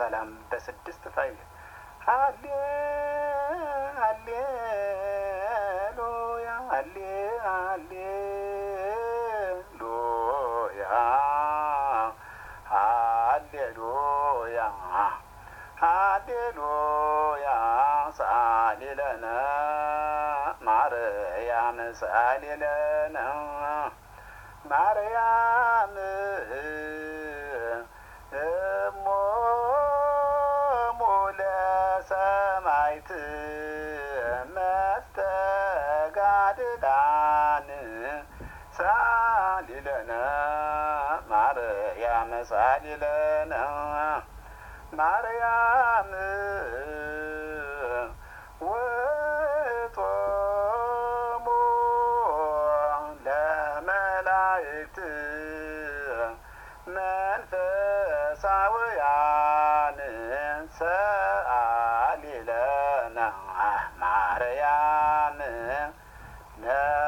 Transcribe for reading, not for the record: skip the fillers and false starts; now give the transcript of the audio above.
ሰላም በስድስት ፋይል ሃሌ ሃሌሉያ ሃሌ ሃሌሉያ ሃሌሉያ ሃሌሉያ ሳሊለነ ማርያም ሳሊለነ ማርያም ሰማይት መስተጋድላን ሳሊለነ ማርያም ሳሊለነ ማርያም ወጦሙ ለመላእክት መንፈሳውያን ሰአሊለነ ማርያም